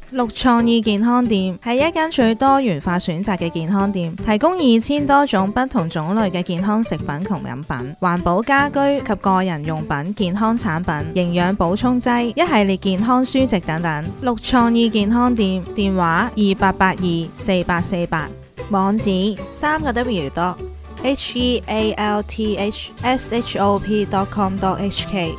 綠創意健康店係一間最多元化選擇嘅健康店，提供2000多種不同種類嘅健康食品同飲品、環保家居及個人用品、健康產品、營養補充劑、一系列健康書籍等等。綠創意健康店電話28824848，網址3個W.healthshop.com.hk。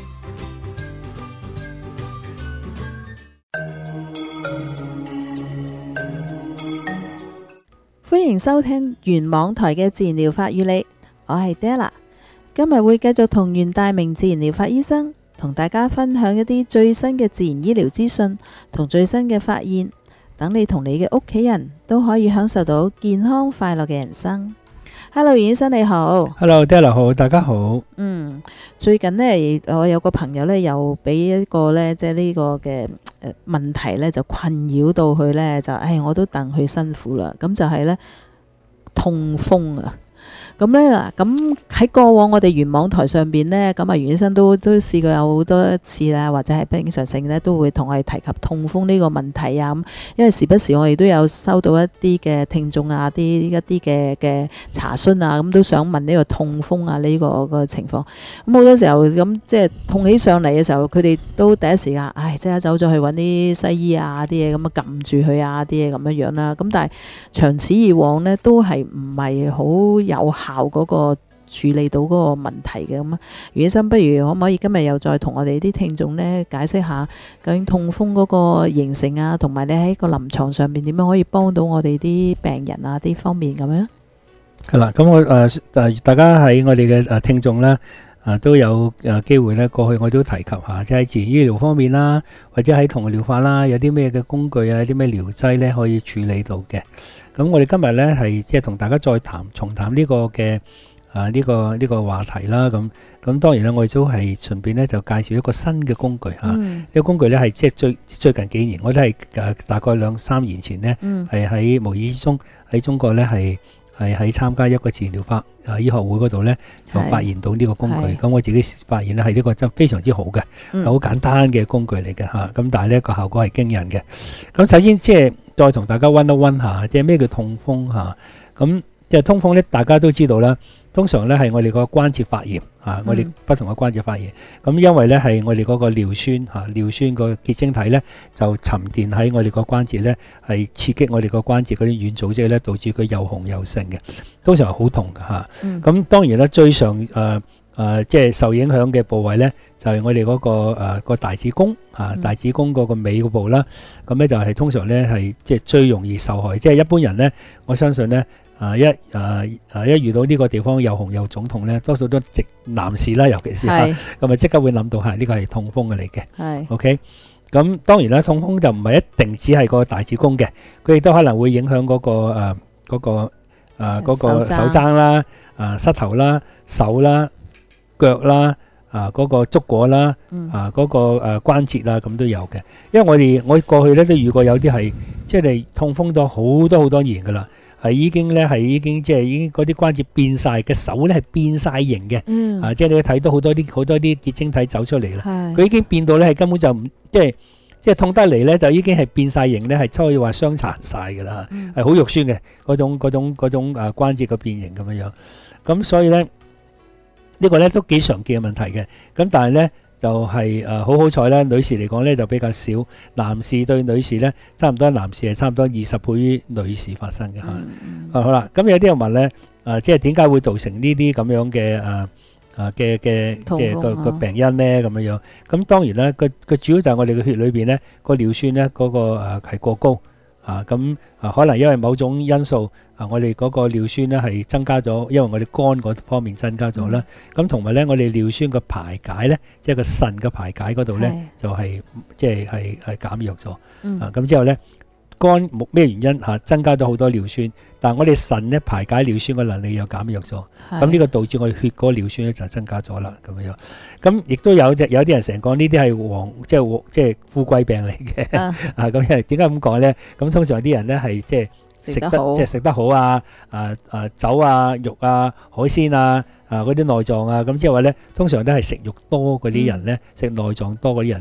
歡迎收聽原網台嘅自然療法與你，我係 Della， 今日會繼續同袁大明自然療法醫生同大家分享一啲最新嘅自然醫療資訊同最新嘅發現，等你同你嘅屋企人都可以享受到健康快樂嘅人生。Hello， 袁醫生你好。 Hello， Della 好，大家好。 最近呢，我有個朋友呢，又俾一個呢，即係呢個嘅問題呢，就困擾到佢呢，就我都戥佢辛苦啦。咁就係呢，痛風啊。咁呢，咁喺過往我哋原網台上邊呢，咁袁醫生都試過有好多次啦，或者係經常性呢，都會同我哋提及痛風呢個問題啊。咁因為時不時我哋都有收到一啲嘅聽眾啊，一啲嘅查詢啊，咁都想問呢個痛風啊呢個情況。咁好多時候咁即係痛起上嚟嘅時候，佢哋都第一時間即刻走咗去揾啲西醫啊啲嘢咁啊撳住佢啊啲嘢咁樣樣啦。咁但係長此以往呢，都係唔係好有效嗰個處理到嗰個問題嘅。咁啊，袁醫生不如可唔可以今日又再同我哋啲聽眾呢解釋下究竟痛風嗰個形成啊，同埋你喺個臨床上邊點樣可以幫到我哋啲病人啊啲方面咁樣？ 係啦，咁我大家喺我哋嘅聽眾啦，都有機會咧，過去我都提及下，即係自然醫療方面啦，或者喺同療法啦，有啲咩嘅工具啊，有啲咩療劑咧可以處理到嘅。咁我哋今日咧係即係同大家再重談呢個嘅呢個話題啦。咁當然啦，我哋都係順便咧就介紹一個新嘅工具嚇。呢個工具咧係即係最近幾年，我都係大概2-3年前呢，係喺無意之中喺中國咧係喺參加一個自然療法醫學會嗰度咧，就發現到呢個工具。咁我自己發現咧係呢個真非常之好嘅，好簡單嘅工具嚟嘅嚇。咁但係咧個效果係驚人嘅。咁首先即係再同大家溫一溫下，即係咩叫痛風嚇？咁即係痛風咧，大家都知道啦。通常咧係我哋個關節發炎嚇，我哋不同嘅關節發炎。咁因為咧係我哋嗰個尿酸嚇，尿酸個結晶體咧就沉澱喺我哋個關節咧，係刺激我哋個關節嗰啲軟組織咧，導致佢又紅又盛嘅，通常係好痛嘅嚇。咁當然啦，最常即係受影響嘅部位咧，就係我哋嗰個大子宮嚇，大子宮嗰個尾嗰部啦。咁咧就係通常咧係即係最容易受害，即係一般人咧，我相信咧。一遇到呢個地方又紅又腫痛咧，多數都直男士啦，尤其是咁啊，即刻會諗到係呢個係痛風嘅嚟嘅。OK， 咁當然啦，痛風就唔係一定只係個大子宮嘅，佢亦都可能會影響嗰個手踭啦、膝頭啦、手啦、腳啦、嗰個足果啦、嗰個關節啦，咁都有嘅。因為我過去咧都遇過有啲係即係痛風咗好多年噶啦。係已經即係已經嗰啲關節變晒嘅，手咧係變晒形嘅。即係你睇到好多啲結晶體走出嚟啦。佢已經變到咧係根本就唔即係痛得嚟咧，就已經係變晒形咧，係可以話傷殘晒㗎啦，係好肉酸嘅嗰種關節嘅變形咁樣樣。咁所以咧呢個咧都幾常見嘅問題嘅。咁但係咧就係好彩咧，女士嚟講咧就比較少，男士對女士咧差唔多，男士係差唔多20倍於女士發生嘅嚇。好啦，咁有啲人問咧，即係點解會造成呢啲咁樣嘅個病因咧咁樣樣？咁當然啦，個主要就係我哋嘅血裏邊咧個尿酸咧嗰個係過高。咁可能因為某種因素我哋嗰個尿酸咧係增加咗，因為我哋肝嗰方面增加咗啦。咁同埋咧，我哋尿酸嘅排解咧，即係個腎嘅排解嗰度咧，就係即係減弱咗。咁之後咧，肝咩原因增加咗好多尿酸，但係我哋腎咧排解尿酸嘅能力又減弱咗。咁呢個導致我哋血嗰個尿酸咧就增加咗啦。咁樣，咁亦都有啲人成日講呢啲係即係富貴病嚟嘅。咁因為點解咁講咧？咁通常啲人咧係即係食得好啊，酒啊、肉啊、海鮮啊、嗰啲內臟啊，咁即係話咧，通常都係食肉多嗰啲人咧，食內臟多嗰啲人咧，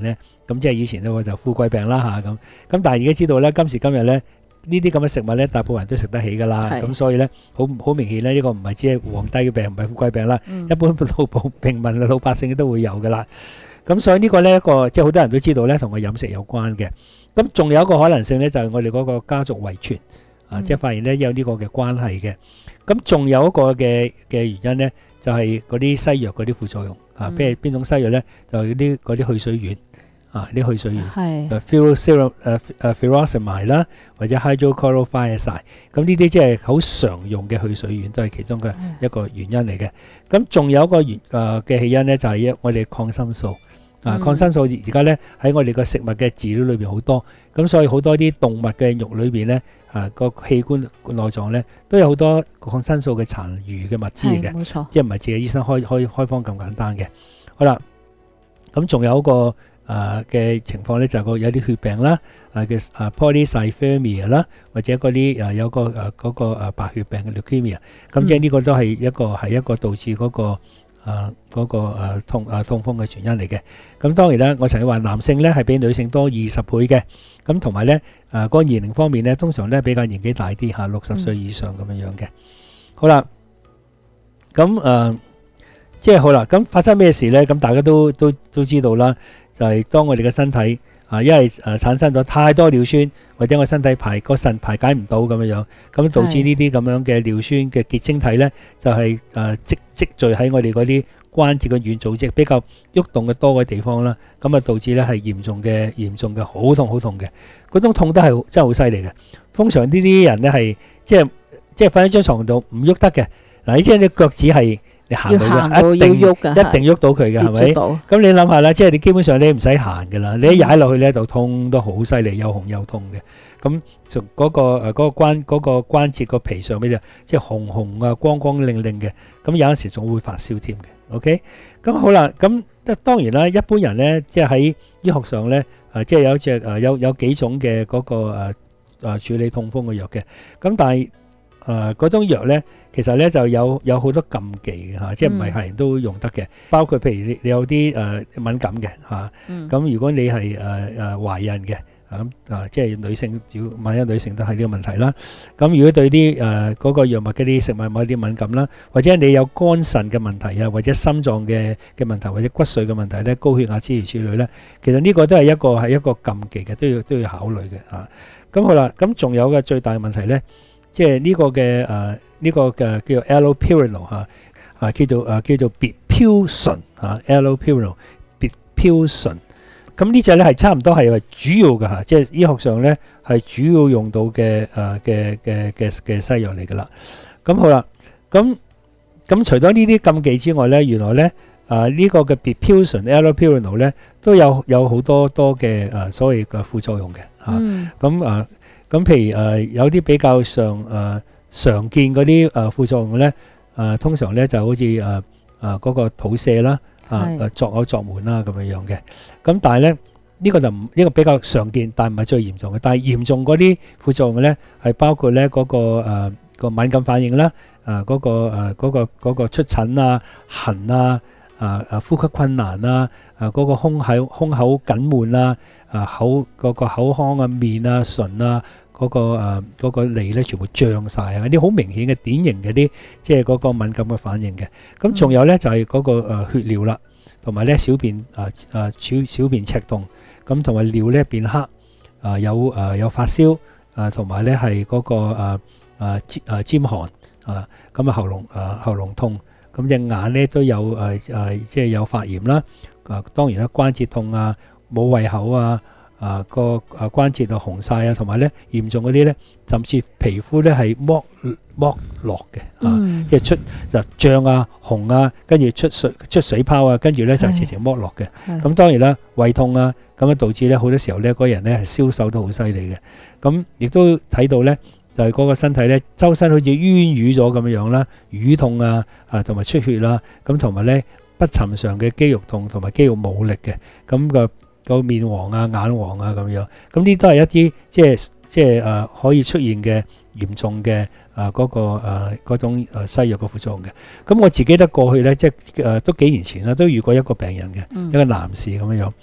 咁即係以前咧就富貴病啦嚇咁。咁但係而家知道咧，今時今日咧呢啲咁嘅食物咧，大部分人都食得起㗎啦。咁所以咧好明顯咧，呢個唔係只係皇帝嘅病，唔係富貴病啦。一般平民嘅老百姓都會有㗎啦。咁所以呢個咧一個即係好多人都知道咧，同個飲食有關嘅。咁仲有一個可能性咧，就係我哋嗰個家族遺傳即係發現咧有呢個嘅關係嘅。咁仲有一個嘅原因咧，就係嗰啲西藥嗰啲副作用譬如邊種西藥咧，就係嗰啲去水丸啲去水丸furosemide 啦，或者 hydrochlorothiazide。咁呢啲即係好常用嘅去水丸，都係其中嘅一個原因嚟嘅。咁仲有一個嘅起因咧，就係我哋抗生素。抗生素而家咧喺我哋個食物嘅飼料裏邊好多，咁所以好多啲動物嘅肉裏邊咧個器官內臟咧都有好多抗生素嘅殘餘嘅物資嚟嘅， 冇錯， 即係唔係自己醫生開方咁簡單嘅。好啦，咁仲有一個嘅情況咧，就係有啲血病啦，嘅polycythemia 啦，或者嗰啲有個嗰個白血病嘅 leukemia，咁即係呢個都係一個導致嗰個痛風嘅原因嚟嘅。咁當然啦，我曾經話男性咧係比女性多20倍嘅。咁同埋咧嗰個年齡方面咧，通常咧比較年紀大啲60歲以上咁樣嘅。好啦，咁即係好啦，咁發生咩事咧？咁大家都知道啦，就係當我哋嘅身體因為產生咗太多尿酸，或者我身體個腎排解唔到咁樣，咁導致呢啲咁樣嘅尿酸嘅結晶體咧，就係積聚喺我哋嗰啲關節嘅軟組織比較喐動嘅多嘅地方啦，咁導致咧係嚴重嘅好痛嘅，嗰種痛都係真係好犀利嘅。通常呢啲人咧係即係瞓喺張床度唔喐得嘅。嗱，你知你腳趾係你行到一定喐到佢嘅，係咪？咁你諗下啦，即係你基本上你唔使行㗎啦，你一踩落去咧就痛得好犀利，又紅又痛嘅。咁就嗰個關節個皮上面就即係紅光亮嘅。咁有陣時仲會發燒添嘅。OK， 咁好啦，咁當然啦，一般人咧即係喺醫學上咧即係有幾種嘅嗰個處理痛風嘅藥嘅。咁但係嗰種藥咧，其實咧就有好多禁忌嘅即係唔係係人都用得嘅。包括譬如你有啲敏感嘅咁如果你係懷孕嘅即係女性，萬一女性都係呢個問題啦。咁如果對啲嗰個藥物嗰啲食物某啲敏感啦，或者你有肝腎嘅問題或者心臟嘅問題，或者骨髓嘅問題咧，高血壓諸如此類咧，其實呢個都係一個禁忌嘅，都要考慮嘅咁好啦，咁仲有嘅最大嘅問題咧，即係呢個嘅叫做 allopurinol 叫做別飄醇allopurinol 別飄醇。咁呢隻咧係差唔多係主要嘅即係醫學上咧係主要用到嘅西藥嚟㗎啦。咁好啦，咁除咗呢啲禁忌之外咧，原來咧呢個嘅別飄醇 allopurinol 咧都有好多嘅所謂嘅副作用嘅咁譬如有啲比較常見嗰啲副作用咧通常咧就好似嗰個肚瀉啦。作嘔作悶啦咁樣嘅，咁但係咧呢個就唔呢個比較常見，但唔係最嚴重嘅。但係嚴重嗰啲副作用咧係包括咧嗰個敏感反應啦，嗰個出疹痕呼吸困難嗰個胸口緊悶嗰個口腔面唇嗰個脷咧全部脹晒啲好明顯嘅典型嘅啲即係嗰個敏感嘅反應嘅。咁仲有咧就係嗰個血尿啦，同埋咧小便小便赤凍，咁同埋尿咧變黑，有發燒同埋咧係嗰個尖寒咁喉嚨痛，咁隻眼咧都有即係有發炎啦，當然啦關節痛冇胃口個關節紅晒同埋咧嚴重嗰啲咧，甚至皮膚咧係剝落嘅即係出脹紅跟住出水泡跟住咧就直情剝落嘅。咁當然啦，胃痛咁導致咧好多時候咧嗰人咧係消瘦都好犀利嘅。咁亦都睇到咧就係嗰個身體咧周身好似冤瘀咗咁樣啦，瘀痛同埋出血啦，咁同埋咧不尋常嘅肌肉痛同埋肌肉冇力嘅，咁個面黃眼黃咁樣，咁呢都係一啲即係可以出現嘅嚴重嘅嗰種西藥嘅副作用嘅。咁我自己都過去咧，即係都幾年前啦，都遇過一個病人嘅，一個男士咁樣。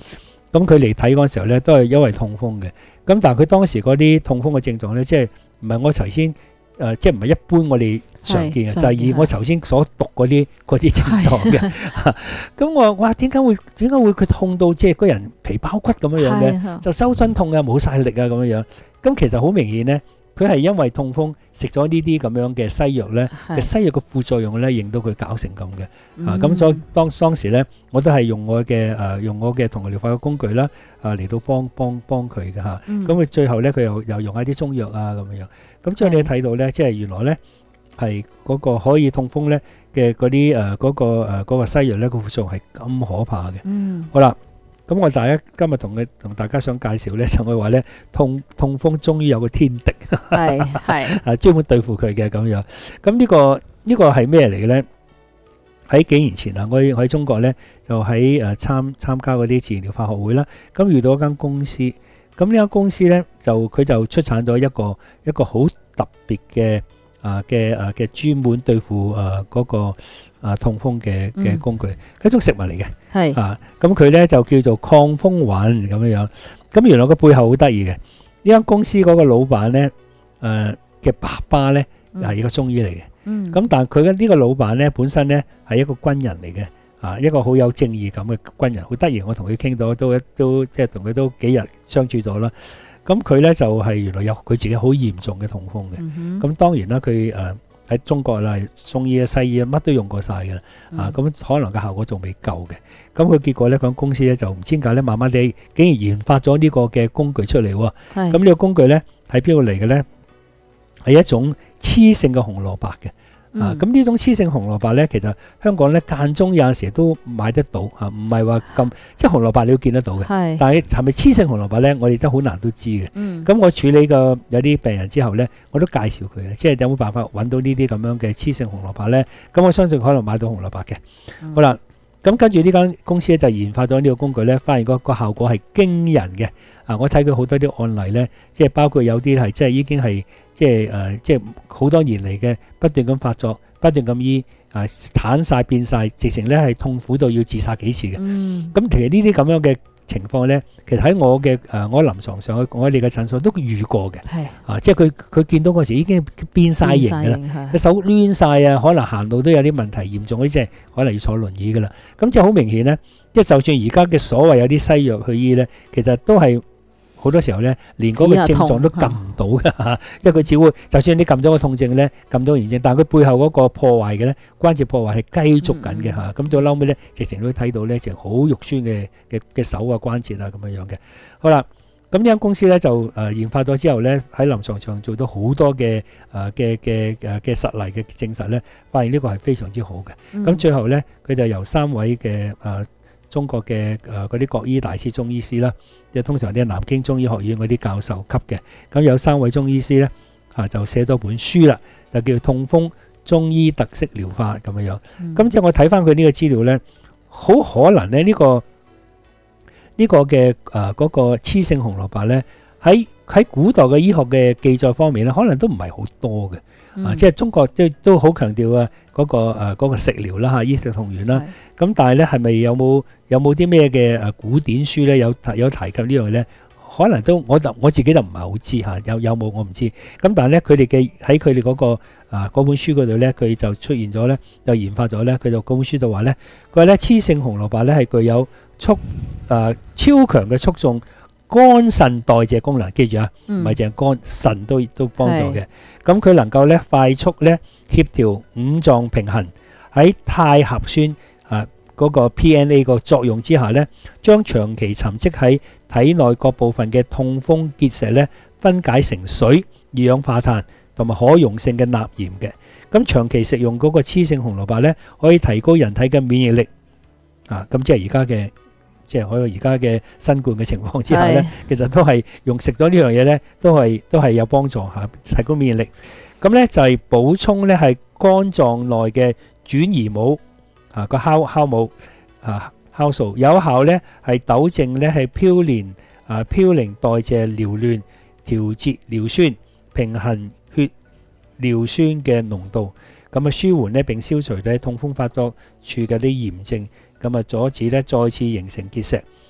咁佢嚟睇嗰陣時候咧，都係因為痛風嘅。咁但係佢當時嗰啲痛風嘅症狀咧，即係唔係我頭先即係唔係一般我哋常見嘅，就係以我頭先所讀嗰啲症狀嘅。咁我哇，點解會佢痛到即係個人皮包骨咁樣嘅，就周身痛啊，冇晒力啊咁樣。咁其實好明顯咧，佢係因為痛風食咗呢啲咁樣嘅西藥咧，嘅西藥嘅副作用咧，令到佢搞成咁嘅。咁所以當時咧，我都係用我嘅銅牛療法嘅工具啦，嚟到幫佢嘅嚇。咁佢最後咧，佢又用一啲中藥啊咁樣。咁所以你睇到咧，即係原來咧係嗰個可以痛風咧嘅嗰啲嗰個西藥咧，個副作用係咁可怕嘅。好啦。咁我今日同大家想介紹咧，就係話咧痛風終於有個天敵，係專門對付佢嘅咁樣。咁呢個係咩嚟嘅咧？喺幾年前啊，我喺中國咧就喺參加嗰啲自然療法學會啦。咁遇到一間公司，咁呢間公司咧佢就出產咗一個好特別嘅專門對付嗰個痛風嘅工具，係一種食物嚟嘅。咁佢咧就叫做抗風雲咁樣。咁原來個背後好得意嘅，呢間公司嗰個老闆咧嘅爸爸咧係一個中醫嚟嘅。咁但係佢嘅呢個老闆咧本身咧係一個軍人嚟嘅，一個好有正義感嘅軍人，好得意。我同佢傾到都即係同佢都幾日相處咗啦。咁佢咧就係原來有佢自己好嚴重嘅痛風嘅。咁當然啦，佢喺中國啦，中醫啊、西醫啊，乜都用過晒嘅啦。咁可能嘅效果仲未夠嘅。咁佢結果咧，佢公司咧就唔知點解咧，慢慢地竟然研發咗呢個嘅工具出嚟喎。咁呢個工具咧喺邊度嚟嘅咧？係一種雌性嘅紅蘿蔔嘅。咁呢種雌性紅蘿蔔咧，其實香港咧間中有陣時都買得到嚇，唔係話咁即係紅蘿蔔你要見得到嘅。但係係咪雌性紅蘿蔔咧？我哋都好難都知嘅。咁我處理過有啲病人之後咧，我都介紹佢嘅，即係有冇辦法揾到呢啲咁樣嘅雌性紅蘿蔔咧？咁我相信可能買到紅蘿蔔嘅。好啦，咁跟住呢間公司咧就研發咗呢個工具咧，發現個效果係驚人嘅。我睇佢好多啲案例咧，即係包括有啲係即係已經係即係好多年嚟嘅不斷咁發作，不斷咁醫癱晒變晒，直情咧係痛苦到要自殺幾次嘅。咁其實呢啲咁樣嘅情況咧，其實喺我臨床上，我喺你嘅診所都遇過嘅。即係佢見到嗰時已經變晒形㗎啦，個手攣晒啊，可能行路都有啲問題，嚴重嗰啲即係可能要坐輪椅㗎啦。咁即係好明顯咧，即係就算而家嘅所謂有啲西藥去醫咧，其實都係好多時候咧，連嗰個症狀都撳唔到㗎，因為佢只會就算你撳咗個痛症咧，撳到炎症，但係佢背後嗰個破壞嘅咧，關節破壞係繼續緊嘅嚇。咁到嬲尾咧，直情都睇到咧，就好肉酸嘅手啊關節啊咁樣樣嘅。好啦，咁呢間公司咧就研發咗之後咧，喺臨床上做到好多嘅實例嘅證實咧，發現呢個係非常之好嘅。咁最後咧，佢就由3位嘅中國嘅嗰啲國醫大師中醫師啦，即係通常啲南京中醫學院嗰啲教授級嘅，咁有3位中醫師咧就寫咗本書啦，就叫痛風中醫特色療法咁樣樣。咁即係我睇翻佢呢個資料咧，好可能咧呢個嘅嗰個雌性紅蘿蔔咧，喺古代嘅醫學嘅記載方面咧，可能都唔係好多嘅。即係中國都好強調嗰個食療啦嚇，醫食同源啦。咁但係咧係咪有冇啲咩嘅古典書咧有提及呢樣咧？可能都我自己就唔係好知嚇，有冇我唔知。咁但係咧佢哋喺佢哋嗰本書嗰度咧，佢就出現咗咧，就研發咗咧，佢就嗰本書就話咧，佢話咧雌性紅蘿蔔咧係具有超強嘅促進肝腎代謝功能，記住啊，唔係淨係肝腎都幫助嘅。咁佢能夠咧快速咧協調五臟平衡，喺肽合酸嗰個 PNA 個作用之下咧，將長期沉積喺體內各部分嘅痛風結石咧分解成水、二氧化碳同埋可溶性嘅鈉鹽嘅。咁長期食用嗰個雌性紅蘿蔔咧，可以提高人體嘅免疫力。咁即係而家嘅新冠嘅情況之下咧，其實都係用食咗呢樣嘢咧，都係有幫助嚇，提高免疫力。咁咧就係補充咧係肝臟內嘅轉移母個酵母酵素，有效咧係糾正咧係嘌呤代謝紊亂，調節尿酸，平衡血尿酸嘅濃度，咁舒緩咧並消除咧痛風發作處嘅啲炎症。咁阻止咧再次形成結石。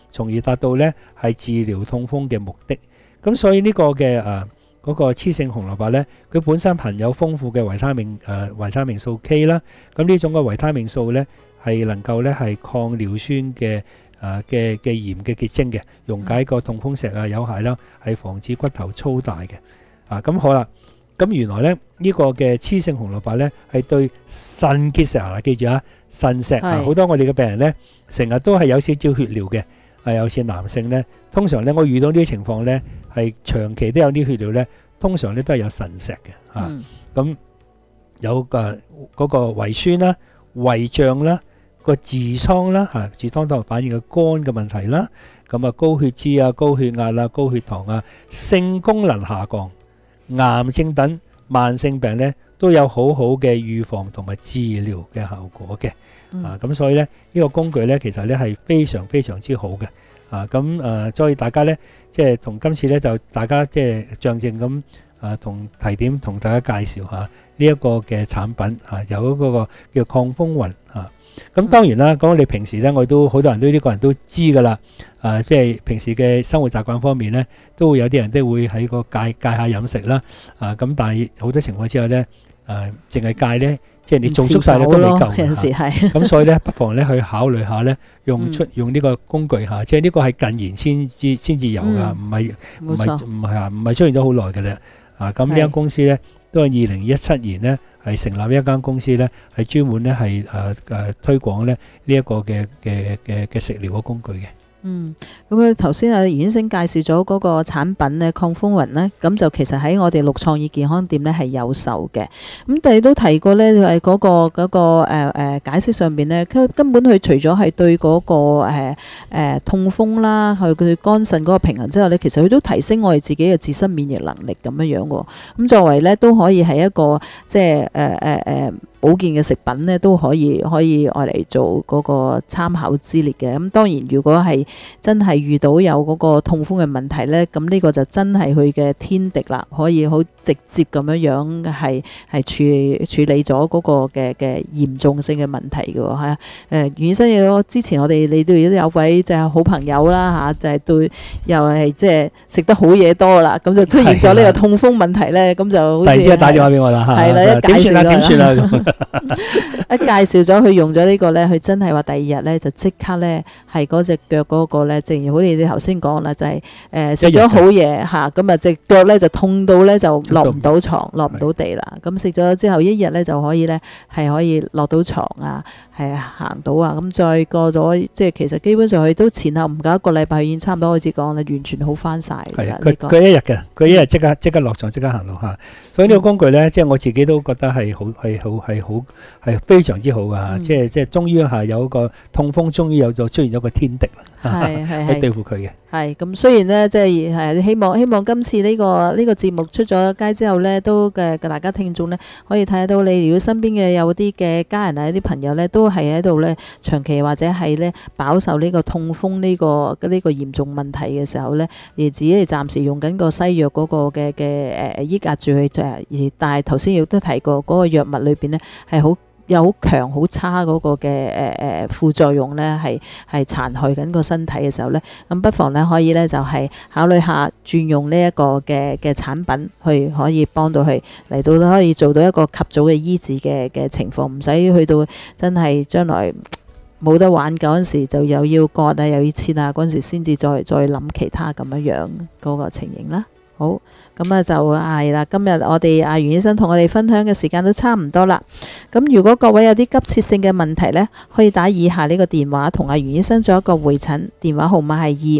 從而達到呢係治療痛風嘅目的。咁所以呢個嘅嗰個雌性紅蘿蔔呢，佢本身含有豐富嘅維他命素 K 啦。咁呢種嘅維他命素呢，係能夠呢係抗尿酸嘅鹽嘅結晶嘅，溶解個痛風石有效啦，係防止骨頭粗大嘅。咁好啦，咁原來呢，呢個嘅雌性紅蘿蔔呢，係對腎結石記住腎石好多我哋嘅病人呢，成日都係有少少血尿嘅。有似男性呢，通常呢，我遇到呢啲情況呢，係長期都有啲血尿呢，通常呢都係有腎石嘅。咁有嗰個胃酸啦、胃脹啦、個痔瘡啦，痔瘡都係反映個肝嘅問題啦。咁高血脂高血壓高血糖性功能下降、癌症等慢性病呢，都有好好嘅預防同埋治療嘅效果嘅。咁所以呢，呢個工具呢，其實呢係非常非常之好嘅。所以大家呢，即係同今次呢，就大家即係象徵咁同提點同大家介紹下呢一個嘅產品有嗰個叫抗風雲咁當然啦，講我哋平時呢，我都好多人都呢個人都知㗎啦。即係平時嘅生活習慣方面呢，都會有啲人都會喺個戒下飲食啦。咁但係好多情況之下呢，淨係戒呢。即係你做足晒都未夠， 有時係咁，所以咧不妨咧去考慮下咧，用呢個工具即係呢個係近年先至有噶，唔係出現咗好耐嘅咧。咁呢間公司咧都係2017年咧係成立一間公司咧，係專門咧係推廣咧呢一個嘅食療嘅工具嘅。 咁佢頭先袁醫生介紹咗嗰個產品咧抗風雲咧，咁就其實喺我哋綠創意健康店咧係有售嘅。咁但係都提過咧，係嗰個解釋上邊咧，根本佢除咗係對嗰個痛風啦，佢肝腎嗰個平衡之後咧，其實佢都提升我哋自己嘅自身免疫能力咁樣喎。咁作為咧都可以係一個即係保健嘅食品咧，都可以愛嚟做嗰個參考之列嘅。咁當然如果係真係遇到有嗰個痛風嘅問題咧，咁呢個就真係佢嘅天敵啦，可以好直接咁樣係處理咗嗰個嘅嚴重性嘅問題嘅喎。袁醫生之前你都有位就係好朋友啦就係對又係即係食得好嘢多啦，咁就出現咗呢個痛風問題咧，咁就突然之間打電話俾我啦， 係啦，一點算啊一介紹咗佢用咗呢個咧，佢真係話第二日咧就即刻咧係嗰隻腳嗰個咧，正如好似你頭先講啦，就係食咗好嘢咁啊隻腳咧就痛到咧就落唔到床，落唔到地啦。咁食咗之後一日咧就可以咧係可以落到床係行到咁再過咗即係其實基本上佢都前後唔夠一個禮拜，已經差唔多開始講啦，完全好翻晒。 佢一日嘅，佢一日即刻落床即刻行路所以呢個工具咧，即係我自己都覺得係非常之好噶即係終於有一個痛風，終於出現咗個天敵啦，去對付佢嘅。 係咁，雖然咧即係希望今次呢個節目出咗街之後咧，都嘅大家聽眾咧可以睇到你，如果身邊嘅有啲嘅家人啲朋友咧，都係喺度咧長期或者係咧飽受呢個痛風呢個嚴重問題嘅時候咧，而自己係暫時用緊個西藥嗰個嘅抑壓住佢，但係頭先亦都提過嗰個藥物裏邊咧係有好強好差嗰個嘅副作用咧，係殘害緊個身體嘅時候咧，咁不妨咧可以咧就係考慮下轉用呢一個嘅產品，去可以幫到佢嚟到可以做到一個及早嘅醫治嘅情況，唔使去到真係將來冇得玩嗰陣時就又要割又要切嗰陣時先至再諗其他咁樣嗰個情形啦。好，咁就係啦。今日我哋袁醫生同我哋分享嘅時間都差唔多啦。咁如果各位有啲急切性嘅問題呢，可以打以下呢個電話同袁醫生做一個會診，電話號碼係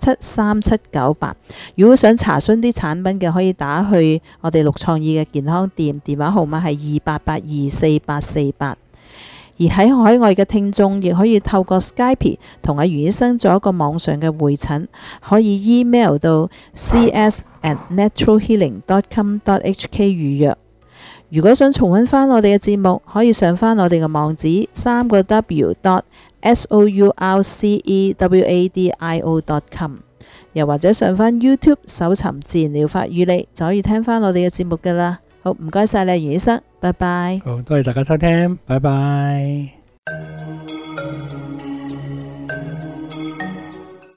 25773798。如果想查詢啲產品嘅，可以打去我哋綠創意嘅健康店，電話號碼係28824848。而喺海外嘅聽眾亦可以透過 Skype 同袁醫生做一個網上嘅會診，可以 email 到 cs@naturalhealing.com.hk 預約。如果想重溫翻我哋嘅節目，可以上翻我哋嘅網址3w.sourcewadio.com， 又或者上翻 YouTube 搜尋自然療法與你，就可以聽翻我哋嘅節目噶啦。好，唔該晒你，袁醫生，拜拜。 好，多謝大家收聽，拜拜。